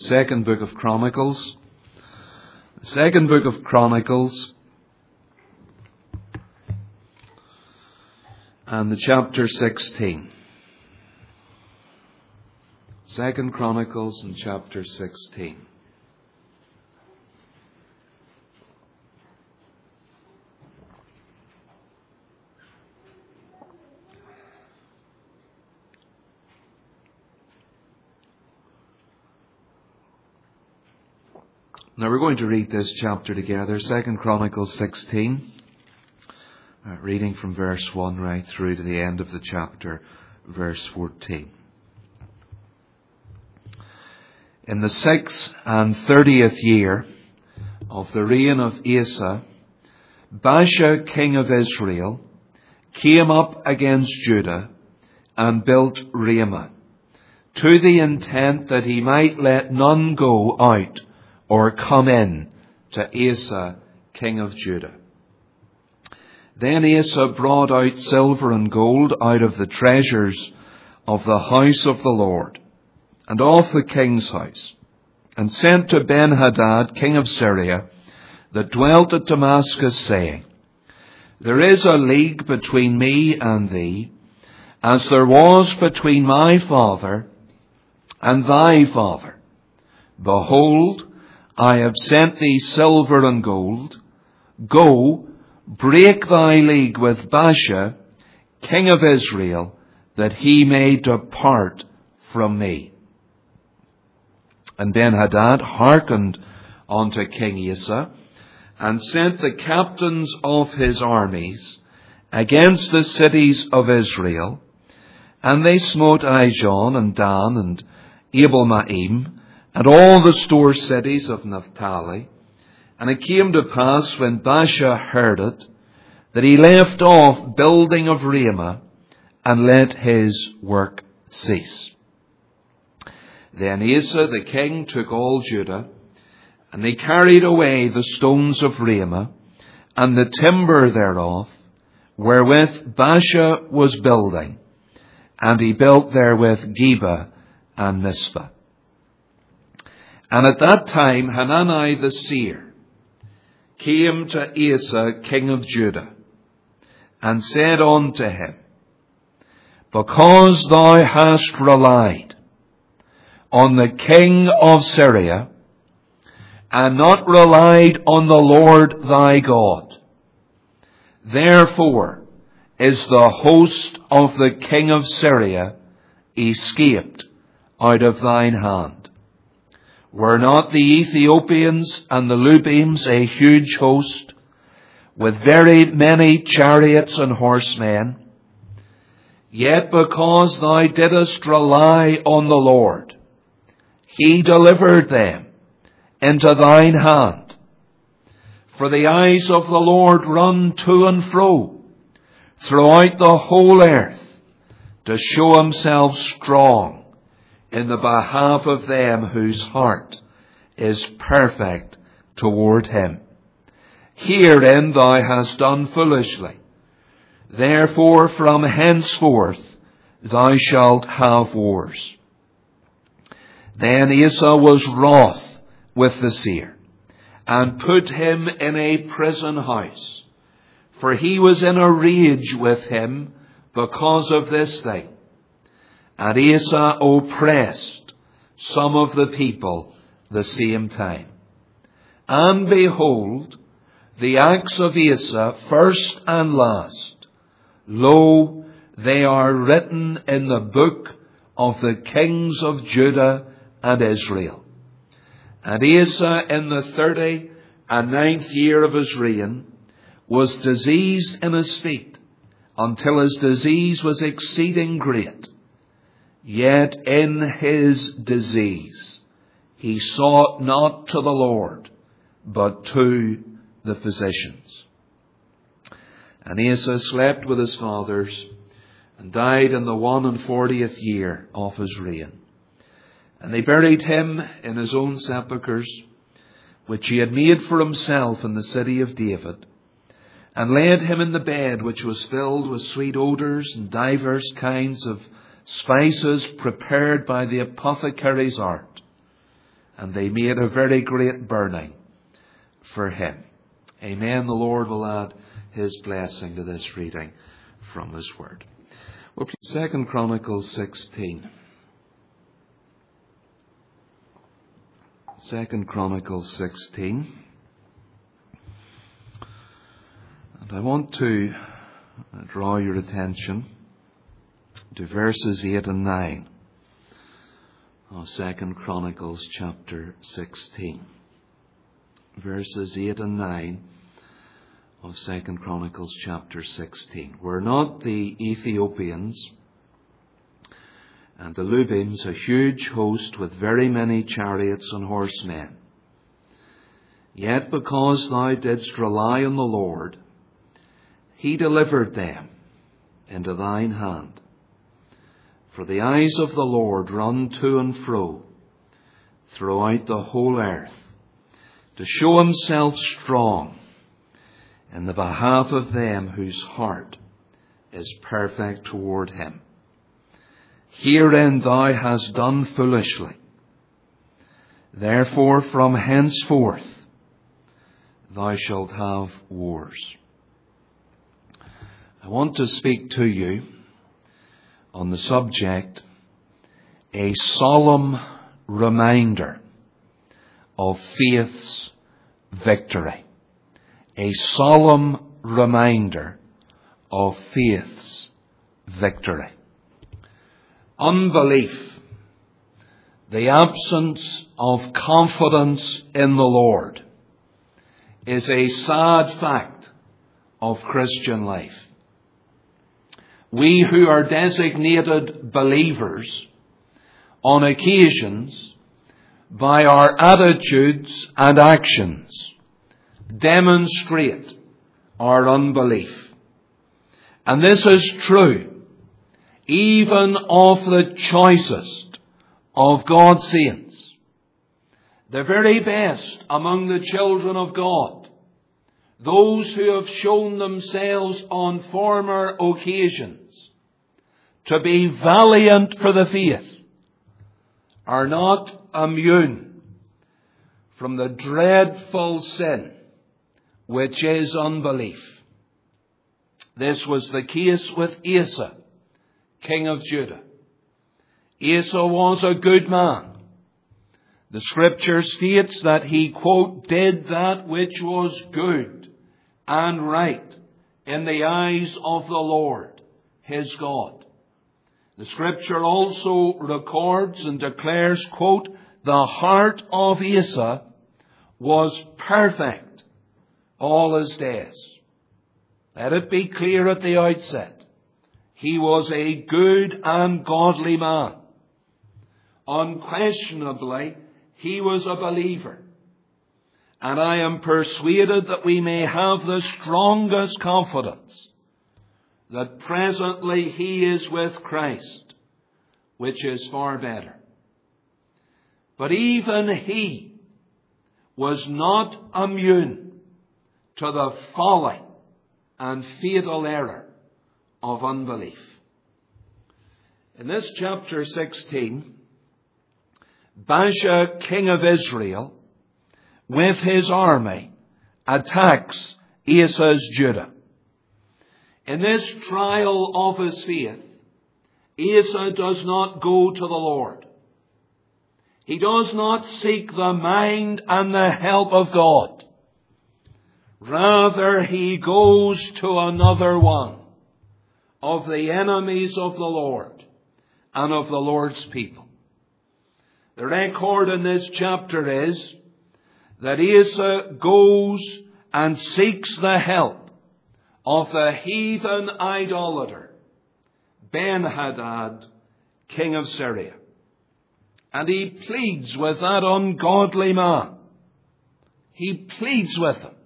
second book of Chronicles. The second book of Chronicles and the chapter 16. Second Chronicles and chapter 16. Now we're going to read this chapter together, 2 Chronicles 16, reading from verse 1 right through to the end of the chapter, verse 14. In the 6th and 30th year of the reign of Asa, Baasha king of Israel came up against Judah and built Ramah, to the intent that he might let none go out or come in to Asa, king of Judah. Then Asa brought out silver and gold out of the treasures of the house of the Lord and of the king's house, and sent to Ben-Hadad, king of Syria, that dwelt at Damascus, saying, There is a league between me and thee, as there was between my father and thy father. Behold, I have sent thee silver and gold. Go, break thy league with Baasha, king of Israel, that he may depart from me. And Ben-Hadad hearkened unto King Asa, and sent the captains of his armies against the cities of Israel. And they smote Ijon and Dan and Abel-Maim, and all the store cities of Naphtali. And it came to pass, when Baasha heard it, that he left off building of Ramah, and let his work cease. Then Asa the king took all Judah, and they carried away the stones of Ramah, and the timber thereof, wherewith Baasha was building, and he built therewith Geba and Mizpah. And at that time Hanani the seer came to Asa king of Judah, and said unto him, Because thou hast relied on the king of Syria, and not relied on the Lord thy God, therefore is the host of the king of Syria escaped out of thine hand. Were not the Ethiopians and the Lubims a huge host, with very many chariots and horsemen? Yet because thou didst rely on the Lord, he delivered them into thine hand. For the eyes of the Lord run to and fro throughout the whole earth, to show himself strong in the behalf of them whose heart is perfect toward him. Herein thou hast done foolishly. Therefore from henceforth thou shalt have wars. Then Asa was wroth with the seer, and put him in a prison house, for he was in a rage with him because of this thing. And Asa oppressed some of the people the same time. And behold, the acts of Asa, first and last, lo, they are written in the book of the kings of Judah and Israel. And Asa, in the 39th year of his reign, was diseased in his feet, until his disease was exceeding great. Yet in his disease he sought not to the Lord, but to the physicians. And Asa slept with his fathers, and died in the 41st year of his reign. And they buried him in his own sepulchres, which he had made for himself in the city of David, and laid him in the bed which was filled with sweet odours and divers kinds of spices prepared by the apothecary's art. and they made a very great burning for him. Amen. The Lord will add his blessing to this reading from his word. Well, 2 Chronicles 16. 2 Chronicles 16. And I want to draw your attention to verses 8 and 9 of 2 Chronicles chapter 16. Verses 8 and 9 of 2 Chronicles chapter 16. Were not the Ethiopians and the Lubims a huge host with very many chariots and horsemen? Yet because thou didst rely on the Lord, he delivered them into thine hand. For the eyes of the Lord run to and fro throughout the whole earth, to show himself strong in the behalf of them whose heart is perfect toward him. Herein thou hast done foolishly. Therefore from henceforth thou shalt have wars. I want to speak to you on the subject, a solemn reminder of faith's victory. A solemn reminder of faith's victory. Unbelief, the absence of confidence in the Lord, is a sad fact of Christian life. We who are designated believers, on occasions, by our attitudes and actions, demonstrate our unbelief. And this is true even of the choicest of God's saints, the very best among the children of God. Those who have shown themselves on former occasions to be valiant for the faith are not immune from the dreadful sin which is unbelief. This was the case with Asa, king of Judah. Asa was a good man. The scripture states that he, quote, did that which was good and right in the eyes of the Lord, his God. The scripture also records and declares, quote, the heart of Asa was perfect all his days. Let it be clear at the outset, he was a good and godly man. Unquestionably, he was a believer. And I am persuaded that we may have the strongest confidence that presently he is with Christ, which is far better. But even he was not immune to the folly and fatal error of unbelief. In this chapter 16, Baasha, king of Israel, with his army, attacks Asa's Judah. In this trial of his faith, Asa does not go to the Lord. He does not seek the mind and the help of God. Rather, he goes to another one of the enemies of the Lord and of the Lord's people. The record in this chapter is that Asa goes and seeks the help of the heathen idolater, Ben-Hadad, king of Syria. And he pleads with that ungodly man. He pleads with him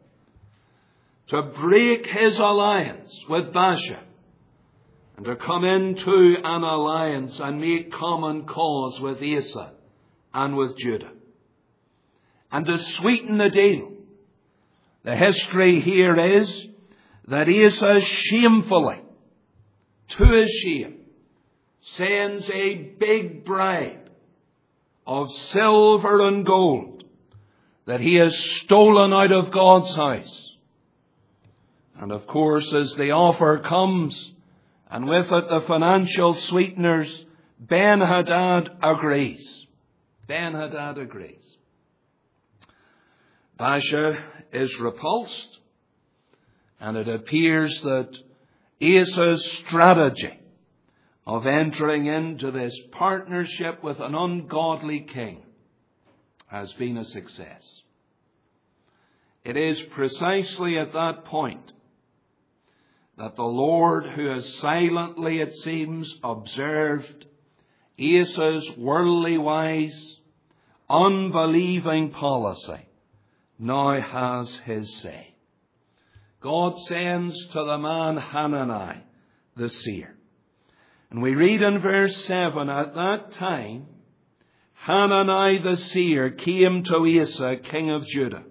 to break his alliance with Baasha and to come into an alliance and make common cause with Asa and with Judah. And to sweeten the deal, the history here is that Asa shamefully, to his shame, sends a big bribe of silver and gold that he has stolen out of God's house. And of course, as the offer comes, and with it the financial sweeteners, Ben-Hadad agrees. Ben-Hadad agrees. Baasha is repulsed, and it appears that Asa's strategy of entering into this partnership with an ungodly king has been a success. It is precisely at that point that the Lord, who has silently, it seems, observed Asa's worldly wise, unbelieving policy, now has his say. God sends to the man Hanani, the seer. And we read in verse 7, at that time, Hanani the seer came to Asa, king of Judah,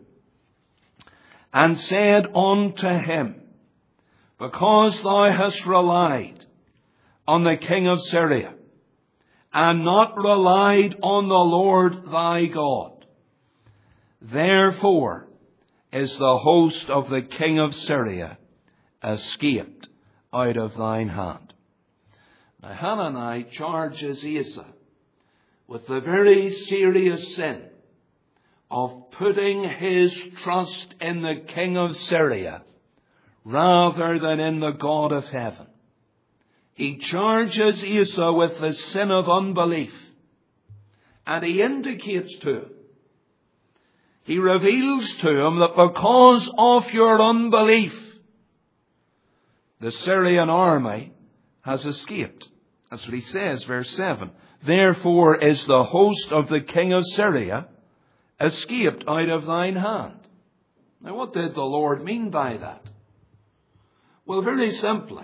and said unto him, because thou hast relied on the king of Syria, and not relied on the Lord thy God, therefore is the host of the king of Syria escaped out of thine hand. Now Hanani charges Asa with the very serious sin of putting his trust in the king of Syria rather than in the God of heaven. He charges Asa with the sin of unbelief, and he indicates to him, he reveals to him that because of your unbelief, the Syrian army has escaped. That's what he says, verse 7. Therefore is the host of the king of Syria escaped out of thine hand. Now what did the Lord mean by that? Well, very simply,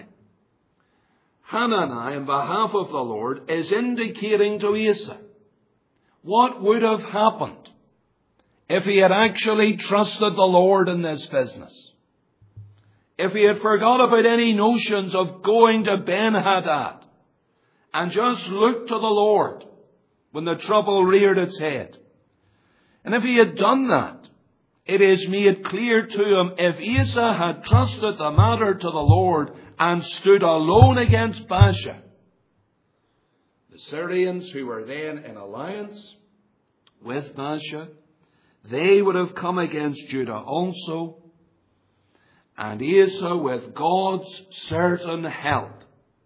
Hanani, on behalf of the Lord, is indicating to Asa what would have happened if he had actually trusted the Lord in this business. If he had forgot about any notions of going to Ben-Hadad and just looked to the Lord when the trouble reared its head. And if he had done that, it is made clear to him, if Asa had trusted the matter to the Lord and stood alone against Baasha, the Syrians, who were then in alliance with Baasha, they would have come against Judah also, and Asa, with God's certain help,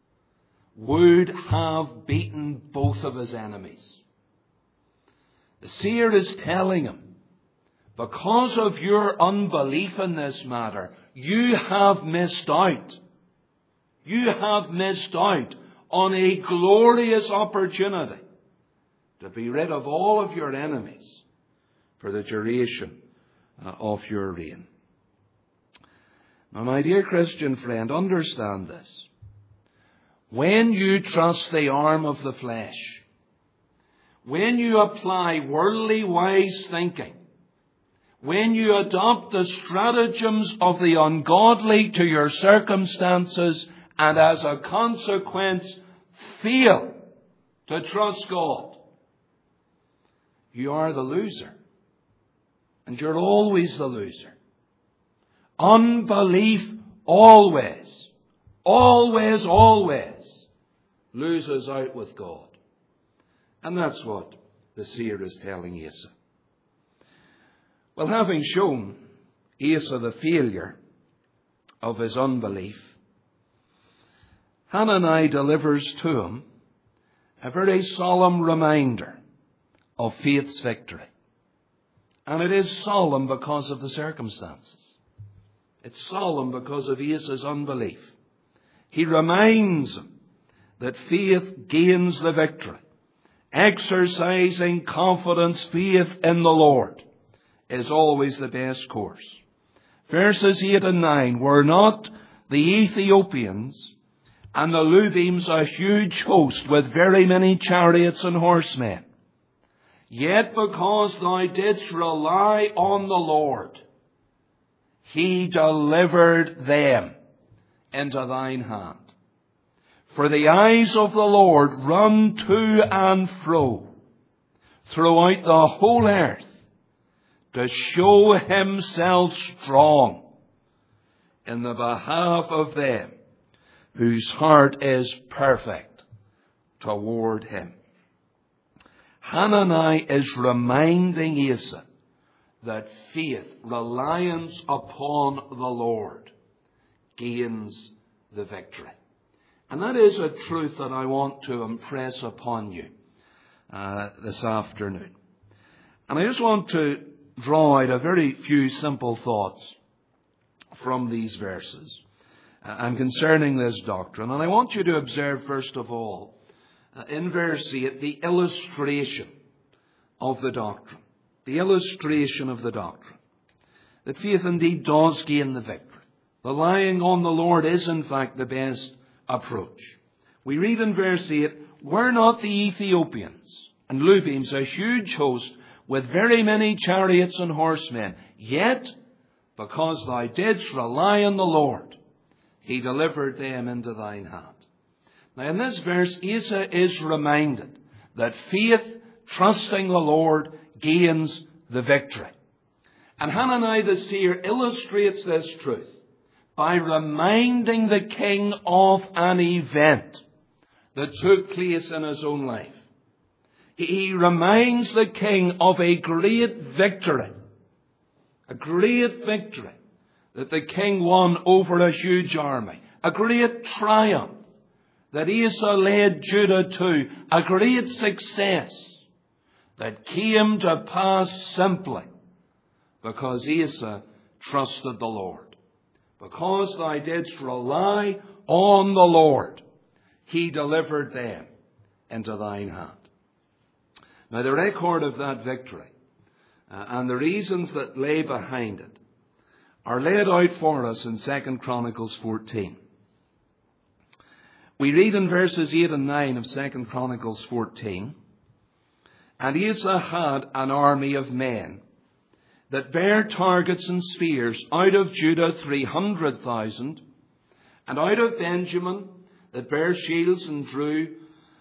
would have beaten both of his enemies. The seer is telling him, because of your unbelief in this matter, you have missed out. You have missed out on a glorious opportunity to be rid of all of your enemies for the duration of your reign. Now, my dear Christian friend, understand this. When you trust the arm of the flesh, when you apply worldly wise thinking, when you adopt the stratagems of the ungodly to your circumstances, and as a consequence fail to trust God, you are the loser. And you're always the loser. Unbelief always loses out with God. And that's what the seer is telling Asa. Well, having shown Asa the failure of his unbelief, Hanani delivers to him a very solemn reminder of faith's victory. And it is solemn because of the circumstances. It's solemn because of Asa's unbelief. He reminds him that faith gains the victory. Exercising confidence, faith in the Lord, is always the best course. Verses 8 and 9, were not the Ethiopians and the Lubims a huge host with very many chariots and horsemen? Yet because thou didst rely on the Lord, he delivered them into thine hand. For the eyes of the Lord run to and fro throughout the whole earth to show himself strong in the behalf of them whose heart is perfect toward him. Hanani is reminding Asa that faith, reliance upon the Lord, gains the victory. And that is a truth that I want to impress upon you this afternoon. And I just want to draw out a very few simple thoughts from these verses and concerning this doctrine. And I want you to observe, first of all, in verse 8, the illustration of the doctrine. The illustration of the doctrine. That faith indeed does gain the victory. Relying on the Lord is in fact the best approach. We read in verse 8, were not the Ethiopians and Lubims a huge host with very many chariots and horsemen, yet because thou didst rely on the Lord, he delivered them into thine hand. Now in this verse, Asa is reminded that faith, trusting the Lord, gains the victory. And Hanani the seer illustrates this truth by reminding the king of an event that took place in his own life. He reminds the king of a great victory that the king won over a huge army, a great triumph that Asa led Judah to, a great success that came to pass simply because Asa trusted the Lord. Because thou didst rely on the Lord, he delivered them into thine hand. Now the record of that victory and the reasons that lay behind it are laid out for us in 2 Chronicles 14. We read in verses 8 and 9 of 2 Chronicles 14, and Asa had an army of men that bare targets and spears, out of Judah 300,000, and out of Benjamin that bare shields and drew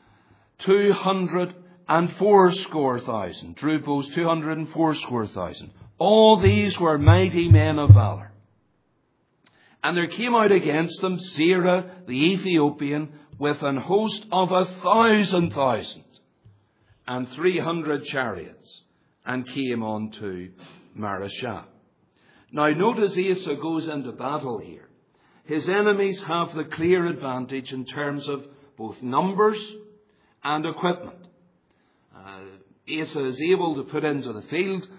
280,000, drew bows 280,000. All these were mighty men of valor. And there came out against them Zerah the Ethiopian with an host of 1,000,000 and 300 chariots, and came on to Mareshah. Now notice Asa goes into battle here. His enemies have the clear advantage in terms of both numbers and equipment. Asa is able to put into the field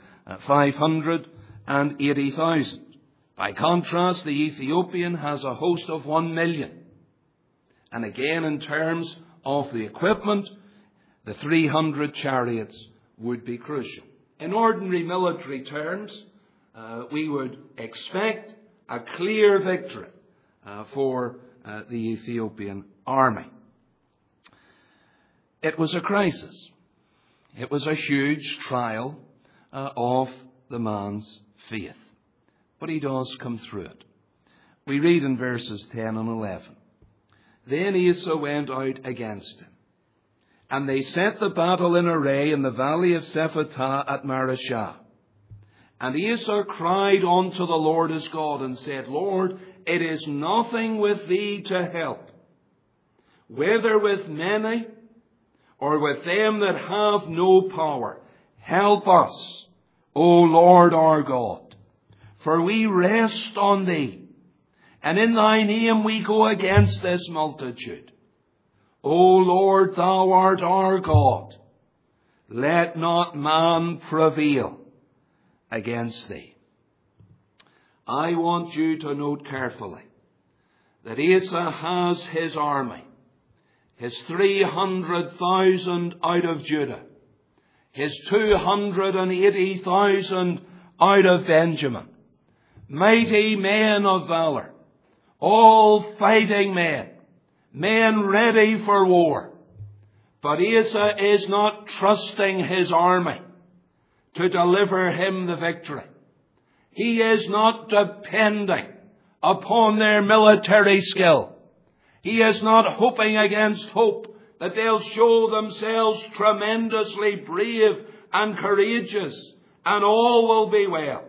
580,000. By contrast, the Ethiopian has a host of 1,000,000. And again, in terms of the equipment, the 300 chariots would be crucial. In ordinary military terms, we would expect a clear victory for the Ethiopian army. It was a crisis. It was a huge trial of the man's faith. But he does come through it. We read in verses 10 and 11. Then Asa went out against him, and they set the battle in array in the valley of Sephatah at Mareshah. And Asa cried unto the Lord his God, and said, Lord, it is nothing with thee to help, whether with many or with them that have no power. Help us, O Lord our God, for we rest on thee, and in thy name we go against this multitude. O Lord, thou art our God. Let not man prevail against thee. I want you to note carefully that Asa has his army, his 300,000 out of Judah, his 280,000 out of Benjamin. Mighty men of valor, all fighting men, men ready for war. But Asa is not trusting his army to deliver him the victory. He is not depending upon their military skill. He is not hoping against hope that they'll show themselves tremendously brave and courageous, and all will be well.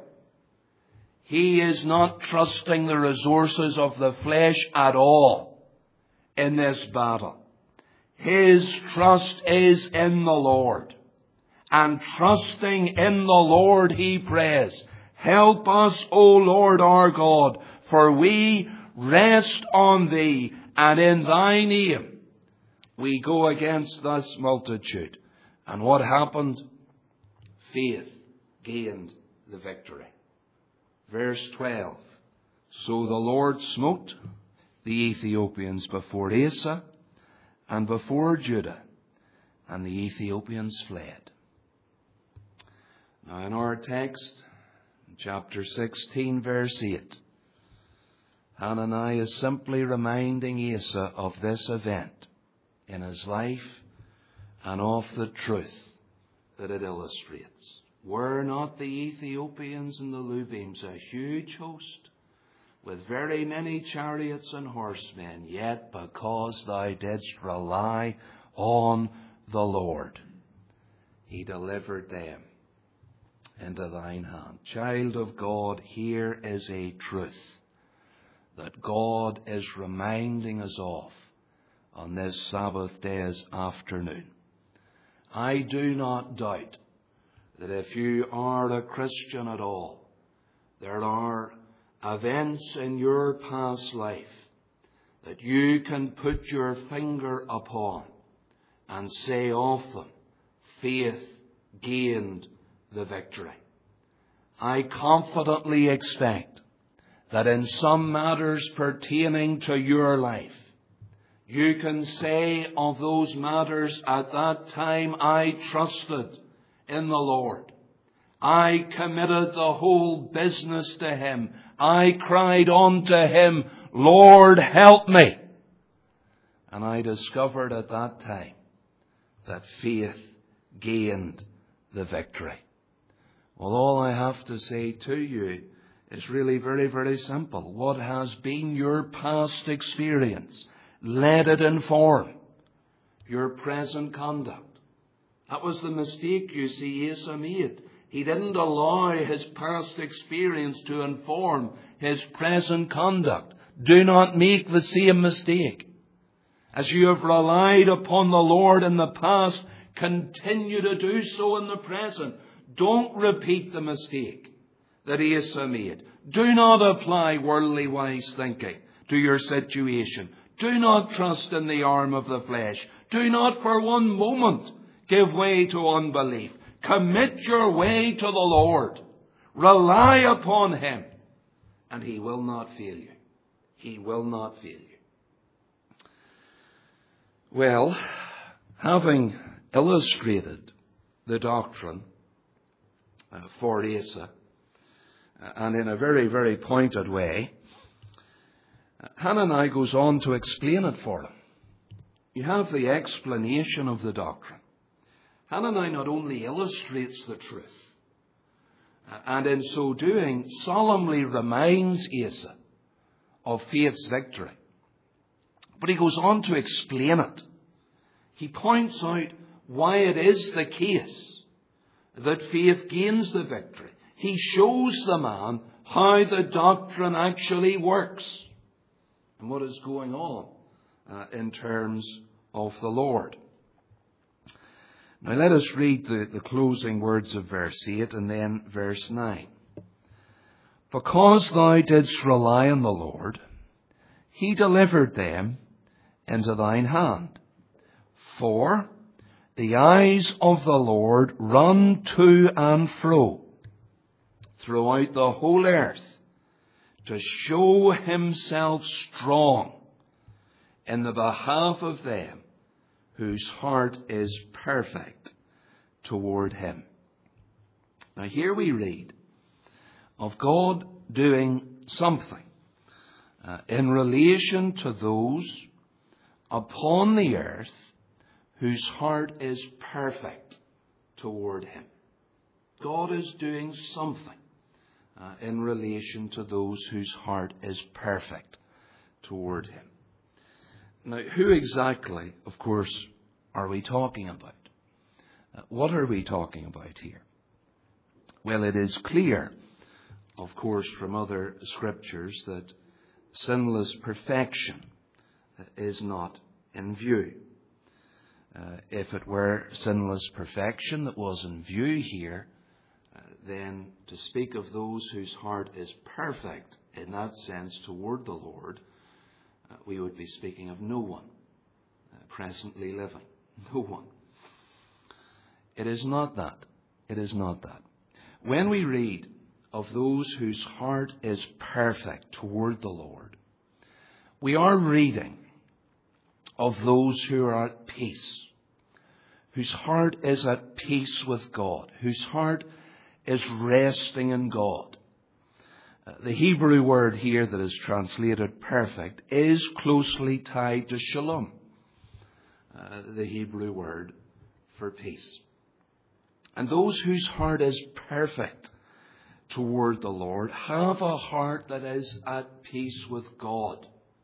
He is not trusting the resources of the flesh at all in this battle. His trust is in the Lord. And trusting in the Lord he prays, help us, O Lord our God, for we rest on thee, and in thy name we go against this multitude. And what happened? Faith gained the victory. Verse 12. So the Lord smote the Ethiopians before Asa and before Judah, and the Ethiopians fled. Now in our text, chapter 16, verse 8, Hanani is simply reminding Asa of this event in his life and of the truth that it illustrates. Were not the Ethiopians and the Lubims a huge host, with very many chariots and horsemen, yet because thou didst rely on the Lord, he delivered them into thine hand. Child of God, here is a truth that God is reminding us of on this Sabbath day's afternoon. I do not doubt that if you are a Christian at all, there are events in your past life that you can put your finger upon and say of them, faith gained the victory. I confidently expect that in some matters pertaining to your life, you can say of those matters, at that time I trusted in the Lord. I committed the whole business to him. I cried unto him, Lord, help me. And I discovered at that time that faith gained the victory. Well, all I have to say to you is really very, very simple. What has been your past experience? Let it inform your present conduct. That was the mistake, you see, Asa made. He didn't allow his past experience to inform his present conduct. Do not make the same mistake. As you have relied upon the Lord in the past, continue to do so in the present. Don't repeat the mistake that Asa made. Do not apply worldly wise thinking to your situation. Do not trust in the arm of the flesh. Do not for one moment give way to unbelief. Commit your way to the Lord. Rely upon him, and he will not fail you. He will not fail you. Well, having illustrated the doctrine for Asa, and in a very, very pointed way, Hanani goes on to explain it for him. You have the explanation of the doctrine. Hanani not only illustrates the truth, and in so doing solemnly reminds Asa of faith's victory, but he goes on to explain it. He points out why it is the case that faith gains the victory. He shows the man how the doctrine actually works and what is going on in terms of the Lord. Now let us read the closing words of verse 8 and then verse 9. Because thou didst rely on the Lord, he delivered them into thine hand. For the eyes of the Lord run to and fro throughout the whole earth to show himself strong in the behalf of them whose heart is perfect toward him. Now here we read of God doing something in relation to those upon the earth whose heart is perfect toward him. God is doing something in relation to those whose heart is perfect toward him. Now, who exactly, of course, are we talking about? What are we talking about here? Well, it is clear, of course, from other scriptures that sinless perfection is not in view. If it were sinless perfection that was in view here, then to speak of those whose heart is perfect in that sense toward the Lord, we would be speaking of no one presently living. No one. It is not that. It is not that. When we read of those whose heart is perfect toward the Lord, we are reading of those who are at peace, whose heart is at peace with God, whose heart is resting in God. The Hebrew word here that is translated perfect is closely tied to shalom, the Hebrew word for peace. And those whose heart is perfect toward the Lord have a heart that is at peace with God.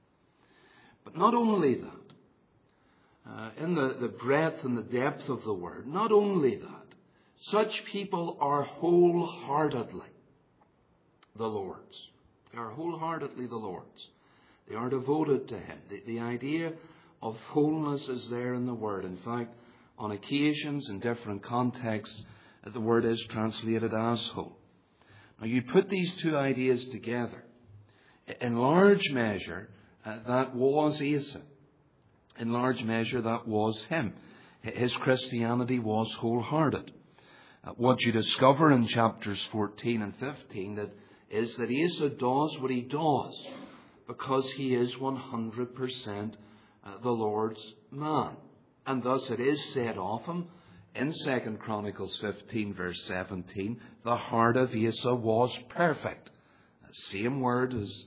But not only that, in the breadth and the depth of the word, not only that, such people are wholeheartedly the Lord's. They are wholeheartedly the Lord's. They are devoted to Him. The idea of wholeness is there in the word. In fact, on occasions, in different contexts, the word is translated as whole. Now, you put these two ideas together. In large measure, that was Asa. In large measure, that was him. His Christianity was wholehearted. What you discover in chapters 14 and 15 is that Asa does what he does because he is 100% the Lord's man. And thus it is said of him in 2 Chronicles 15 verse 17, the heart of Asa was perfect. Same word as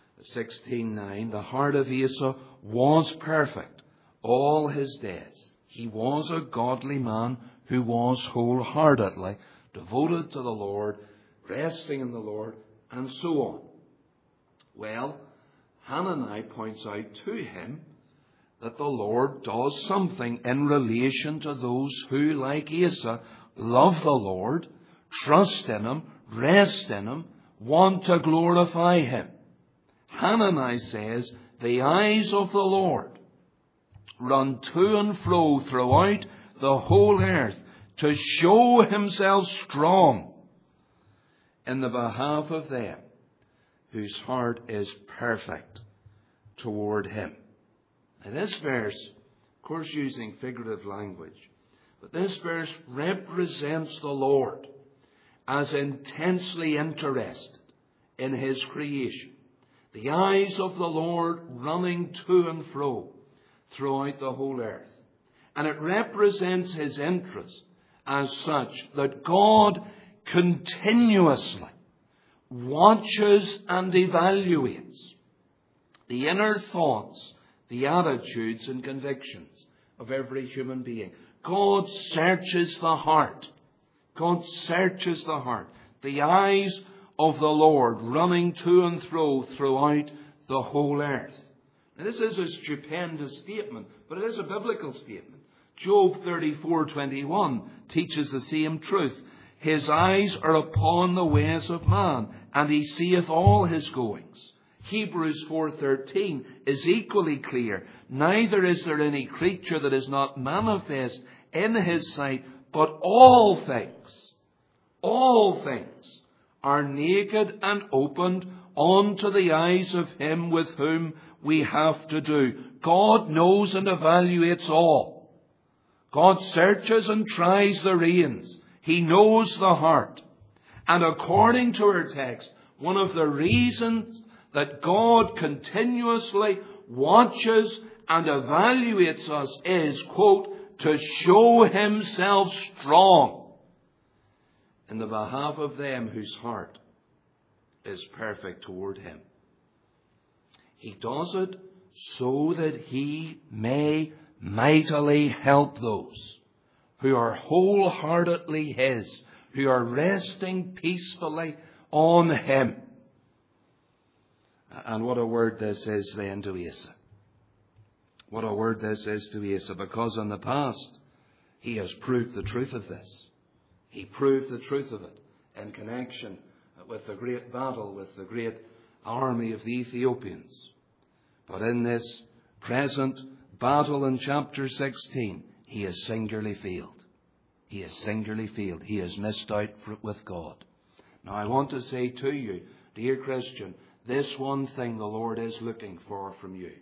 16:9. The heart of Asa was perfect all his days. He was a godly man who was wholeheartedly devoted to the Lord, resting in the Lord, and so on. Well, Hanani points out to him that the Lord does something in relation to those who, like Asa, love the Lord, trust in Him, rest in Him, want to glorify Him. Hanani says, the eyes of the Lord run to and fro throughout the whole earth to show Himself strong in the behalf of them whose heart is perfect toward Him. Now this verse, of course using figurative language, but this verse represents the Lord as intensely interested in His creation. The eyes of the Lord running to and fro throughout the whole earth. And it represents His interest as such that God continuously watches and evaluates the inner thoughts, the attitudes and convictions of every human being. God searches the heart. God searches the heart. The eyes of the Lord running to and fro throughout the whole earth. Now, this is a stupendous statement, but it is a biblical statement. Job 34:21 teaches the same truth. His eyes are upon the ways of man, and He seeth all his goings. Hebrews 4:13 is equally clear. Neither is there any creature that is not manifest in His sight, but all things are naked and opened unto the eyes of Him with whom we have to do. God knows and evaluates all. God searches and tries the reins. He knows the heart. And according to our text, one of the reasons that God continuously watches and evaluates us is, quote, to show Himself strong in the behalf of them whose heart is perfect toward Him. He does it so that He may mightily help those who are wholeheartedly His, who are resting peacefully on Him. And what a word this is then to Asa. What a word this is to Asa, because in the past He has proved the truth of this. He proved the truth of it in connection with the great battle, with the great army of the Ethiopians. But in this present battle in chapter 16, he has singularly failed. He has singularly failed. He has missed out with God. Now I want to say to you, dear Christian, this one thing the Lord is looking for from you.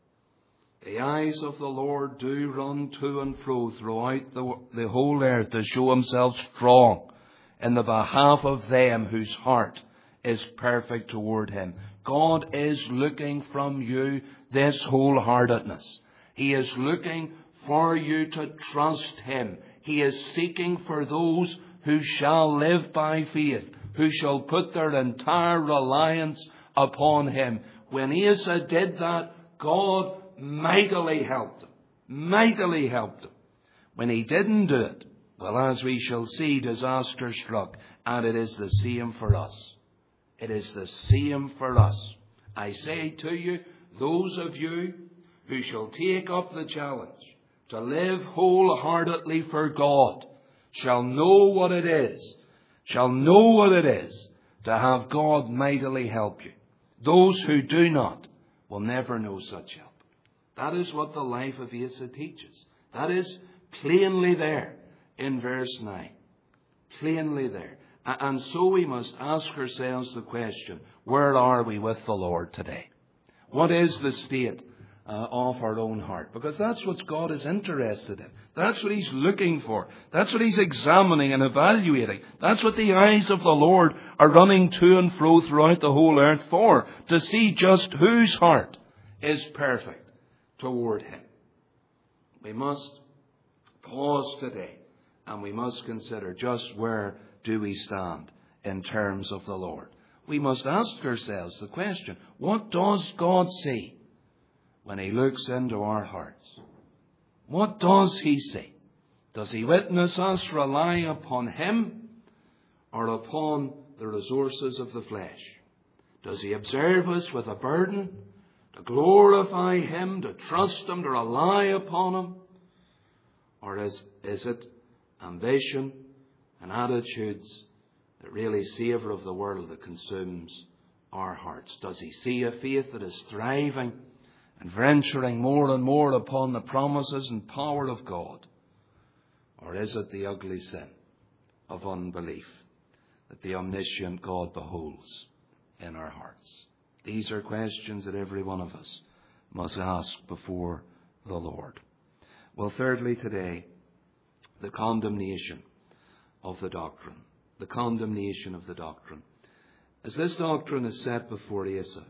The eyes of the Lord do run to and fro throughout the whole earth to show himself strong in the behalf of them whose heart is perfect toward him. God is looking from you this wholeheartedness. He is looking for you to trust him. He is seeking for those who shall live by faith, who shall put their entire reliance upon him. When Asa did that, God mightily helped him. Mightily helped him. When he didn't do it, well, as we shall see, disaster struck. And it is the same for us. It is the same for us. I say to you, those of you who shall take up the challenge to live wholeheartedly for God shall know what it is. Shall know what it is to have God mightily help you. Those who do not will never know such help. That is what the life of Asa teaches. That is plainly there in verse 9. Plainly there. And so we must ask ourselves the question, where are we with the Lord today? What is the state of our own heart? Because that's what God is interested in. That's what he's looking for. That's what he's examining and evaluating. That's what the eyes of the Lord are running to and fro throughout the whole earth for, to see just whose heart is perfect toward him. We must pause today and we must consider just where do we stand in terms of the Lord. We must ask ourselves the question, what does God see when he looks into our hearts? What does he see? Does he witness us relying upon him or upon the resources of the flesh? Does he observe us with a burden to glorify him, to trust him, to rely upon him? Or is it ambition and attitudes that really savour of the world that consumes our hearts? Does he see a faith that is thriving and venturing more and more upon the promises and power of God? Or is it the ugly sin of unbelief that the omniscient God beholds in our hearts? These are questions that every one of us must ask before the Lord. Well, thirdly today, the condemnation of the doctrine. The condemnation of the doctrine. As this doctrine is set before Asa,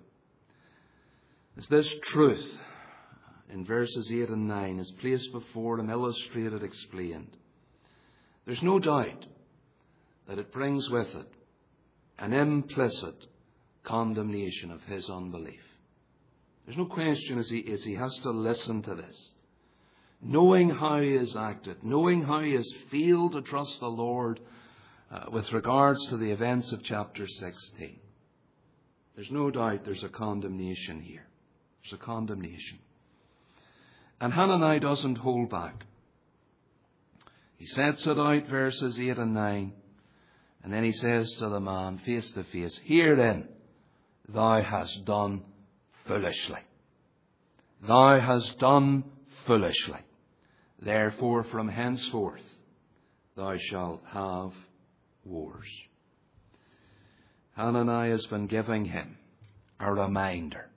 as this truth in verses 8 and 9 is placed before him, illustrated, explained, there's no doubt that it brings with it an implicit condemnation of his unbelief. There's no question as he has to listen to this, knowing how he has acted, knowing how he has failed to trust the Lord with regards to the events of chapter 16. There's no doubt there's a condemnation here. There's a condemnation. And Hanani doesn't hold back. He sets it out, verses 8 and 9, and then he says to the man face to face, "Hear then, thou hast done foolishly. Thou hast done foolishly. Therefore from henceforth thou shalt have wars." Hanani has been giving him a reminder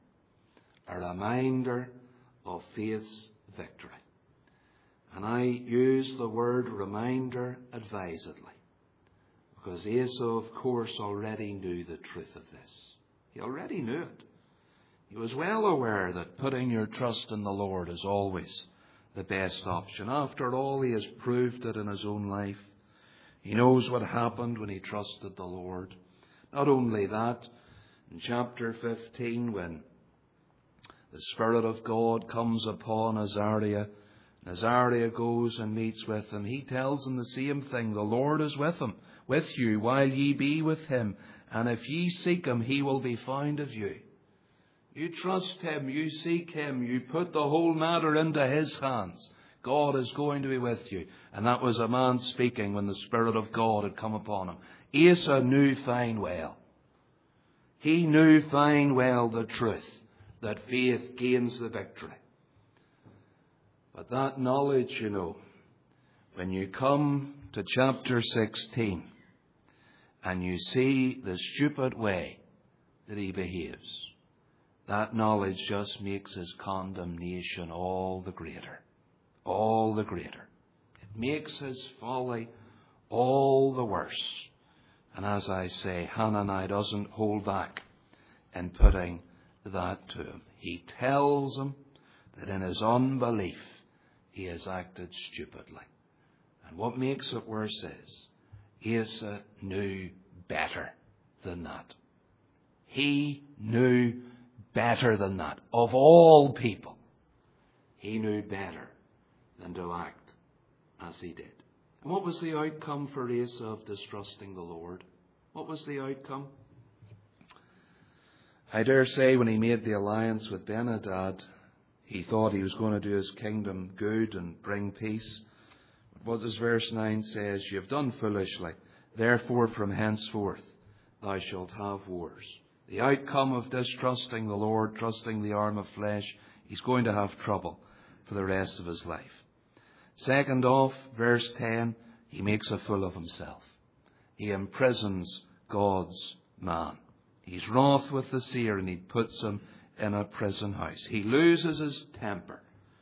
of faith's victory. And I use the word reminder advisedly, because Asa, of course, already knew the truth of this. He already knew it. He was well aware that putting your trust in the Lord is always the best option. After all, he has proved it in his own life. He knows what happened when he trusted the Lord. Not only that, in chapter 15, when the Spirit of God comes upon Azariah, and Azariah goes and meets with him, he tells him the same thing. The Lord is with you while ye be with him. And if ye seek him, he will be found of you. You trust him, you seek him, you put the whole matter into his hands. God is going to be with you. And that was a man speaking when the Spirit of God had come upon him. Asa knew fine well. He knew fine well the truth, that faith gains the victory. But that knowledge, when you come to chapter 16 and you see the stupid way that he behaves, that knowledge just makes his condemnation all the greater. All the greater. It makes his folly all the worse. And as I say, Hananiah doesn't hold back in putting that to him. He tells him that in his unbelief he has acted stupidly. And what makes it worse is Asa knew better than that. He knew better than that. Of all people, he knew better than to act as he did. And what was the outcome for Asa of distrusting the Lord? What was the outcome? I dare say when he made the alliance with Ben-Hadad, he thought he was going to do his kingdom good and bring peace. But what does verse 9 says? You have done foolishly. Therefore from henceforth thou shalt have wars. The outcome of distrusting the Lord, trusting the arm of flesh, he's going to have trouble for the rest of his life. Second off, verse 10, he makes a fool of himself. He imprisons God's man. He's wroth with the seer and he puts him in a prison house. He loses his temper.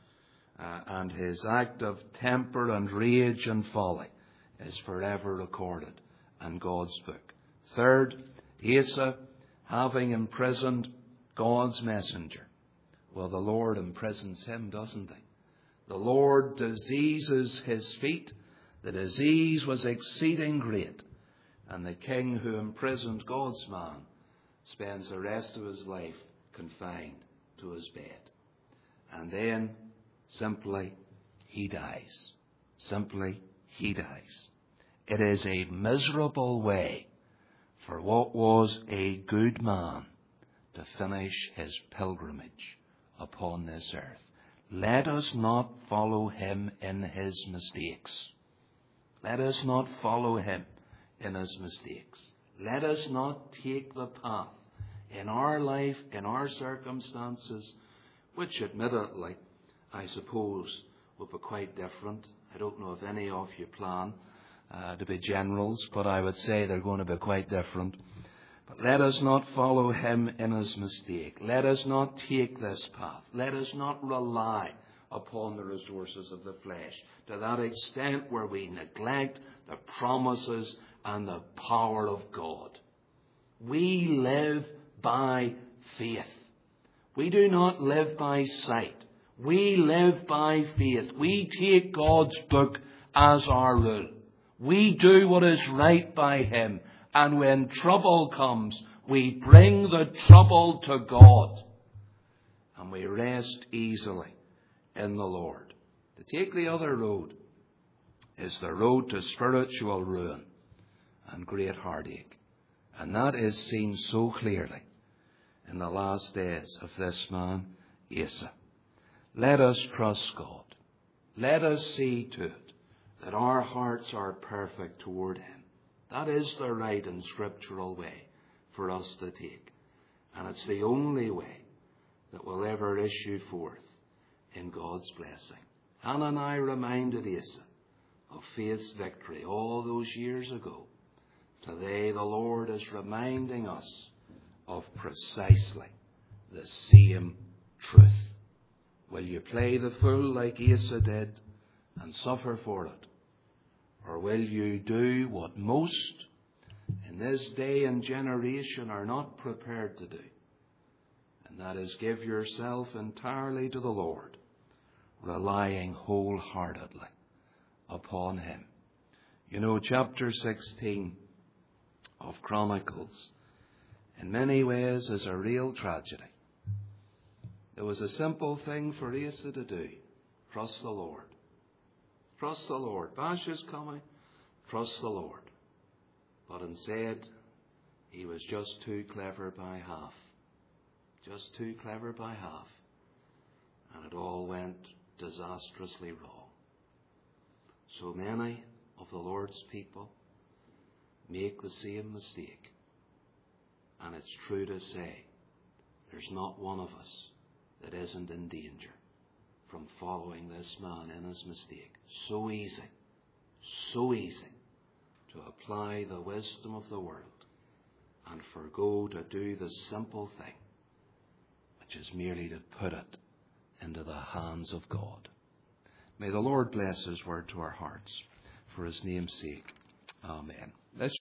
And his act of temper and rage and folly is forever recorded in God's book. Third, Asa, having imprisoned God's messenger. Well, the Lord imprisons him, doesn't he? The Lord diseases his feet. The disease was exceeding great. And the king who imprisoned God's man spends the rest of his life confined to his bed. And then, simply, he dies. Simply, he dies. It is a miserable way for what was a good man to finish his pilgrimage upon this earth. Let us not follow him in his mistakes. Let us not follow him in his mistakes. Let us not take the path in our life, in our circumstances, which admittedly, I suppose, will be quite different. I don't know if any of you plan to be generals, but I would say they're going to be quite different. But let us not follow him in his mistake. Let us not take this path. Let us not rely upon the resources of the flesh to that extent where we neglect the promises and the power of God. We live by faith. We do not live by sight. We live by faith. We take God's book as our rule. We do what is right by him. And when trouble comes, we bring the trouble to God. And we rest easily in the Lord. To take the other road is the road to spiritual ruin and great heartache. And that is seen so clearly in the last days of this man, Asa. Let us trust God. Let us see to it that our hearts are perfect toward him. That is the right and scriptural way for us to take. And it's the only way that will ever issue forth in God's blessing. Hananiah reminded Asa of faith's victory all those years ago. Today the Lord is reminding us of precisely the same truth. Will you play the fool like Asa did and suffer for it? Or will you do what most in this day and generation are not prepared to do? And that is give yourself entirely to the Lord, relying wholeheartedly upon him. You know, chapter 16 of Chronicles in many ways is a real tragedy. There was a simple thing for Asa to do. Trust the Lord. Trust the Lord. Baasha's coming. Trust the Lord. But instead, he was just too clever by half. Just too clever by half. And it all went disastrously wrong. So many of the Lord's people make the same mistake. And it's true to say, there's not one of us that isn't in danger from following this man in his mistake. So easy to apply the wisdom of the world and forgo to do the simple thing, which is merely to put it into the hands of God. May the Lord bless his word to our hearts for his name's sake. Amen. Let's